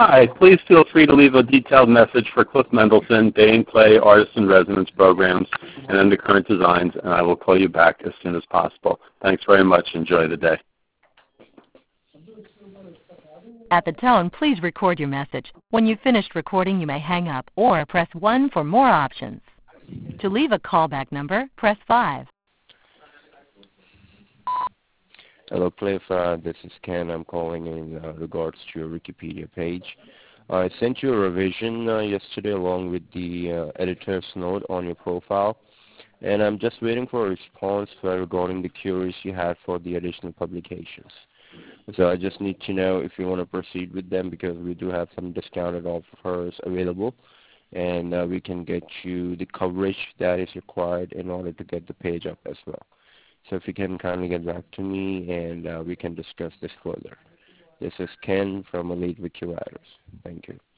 Hi, please feel free to leave a detailed message for Cliff Mendelson, Day and Clay Artist in Residence programs, and Undercurrent Designs, and I will call you back as soon as possible. Thanks very much. Enjoy the day. At the tone, please record your message. When you've finished recording, you may hang up or press 1 for more options. To leave a callback number, press 5. Hello, Cliff. This is Ken. I'm calling in regards to your Wikipedia page. I sent you a revision yesterday along with the editor's note on your profile, and I'm just waiting for a response regarding the queries you had for the additional publications. So I just need to know if you want to proceed with them, because we do have some discounted offers available, and we can get you the coverage that is required in order to get the page up as well. So if you can kindly get back to me, and we can discuss this further. This is Ken from Elite Wiki Writers. Thank you.